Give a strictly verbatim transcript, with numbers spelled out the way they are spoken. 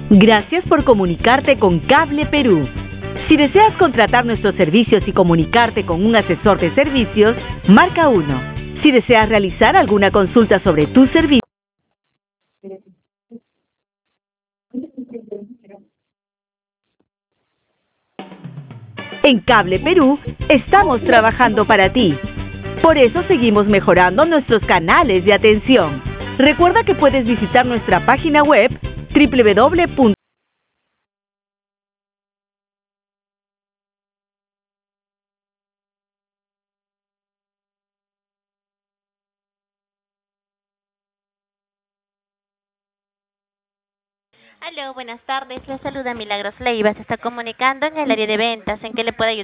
Gracias por comunicarte con Cable Perú. Si deseas contratar nuestros servicios y comunicarte con un asesor de servicios, marca uno. Si deseas realizar alguna consulta sobre tu servicio, en Cable Perú estamos trabajando para ti. Por eso seguimos mejorando nuestros canales de atención. Recuerda que puedes visitar nuestra página web doble u doble u doble u punto Aló, buenas tardes. Les saluda Milagros Leiva. Se está comunicando en el área de ventas. ¿En qué le puedo ayudar?